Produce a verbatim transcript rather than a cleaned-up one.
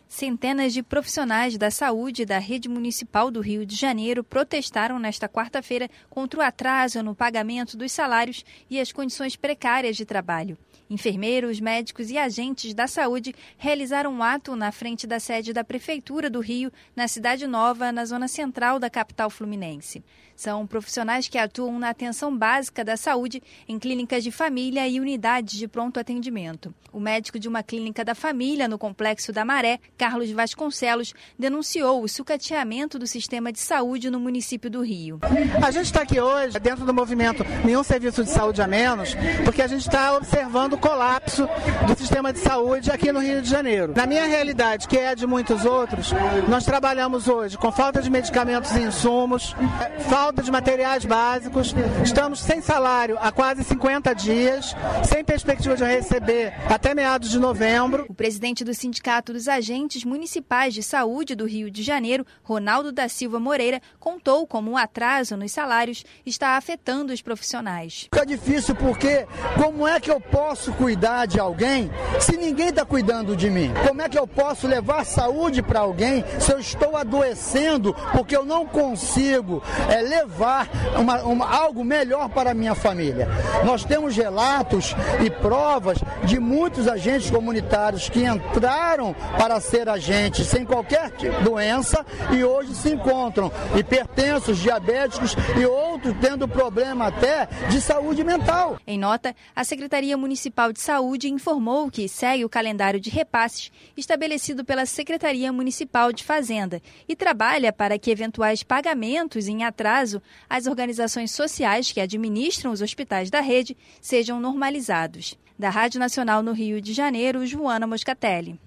Centenas de profissionais da saúde da Rede Municipal do Rio de Janeiro protestaram nesta quarta-feira contra o atraso no pagamento dos salários e as condições precárias de trabalho. Enfermeiros, médicos e agentes da saúde realizaram um ato na frente da sede da Prefeitura do Rio, na Cidade Nova, na zona central da capital fluminense. São profissionais que atuam na atenção básica da saúde em clínicas de família e unidades de pronto atendimento. O médico de uma clínica da família no Complexo da Maré, Carlos Vasconcelos, denunciou o sucateamento do sistema de saúde no município do Rio. A gente está aqui hoje dentro do movimento Nenhum Serviço de Saúde a Menos, porque a gente está observando o colapso do sistema de saúde aqui no Rio de Janeiro. Na minha realidade, que é a de muitos outros, nós trabalhamos hoje com falta de medicamentos e insumos, falta de materiais básicos, estamos sem salário há quase cinquenta dias, sem perspectiva de receber até meados de novembro. O presidente do Sindicato dos Agentes Municipais de Saúde do Rio de Janeiro, Ronaldo da Silva Moreira, contou como o atraso nos salários está afetando os profissionais. Fica difícil porque como é que eu posso cuidar de alguém se ninguém está cuidando de mim? Como é que eu posso levar saúde para alguém se eu estou adoecendo porque eu não consigo é, levar uma, uma, algo melhor para a minha família? Nós temos relatos e provas de muitos agentes comunitários que entraram para ser agentes sem qualquer doença e hoje se encontram hipertensos, diabéticos e outros tendo problema até de saúde mental. Em nota, a Secretaria Municipal de Saúde informou que segue o calendário de repasses estabelecido pela Secretaria Municipal de Fazenda e trabalha para que eventuais pagamentos em atraso às organizações sociais que administram os hospitais da rede sejam normalizados. Da Rádio Nacional no Rio de Janeiro, Joana Moscatelli.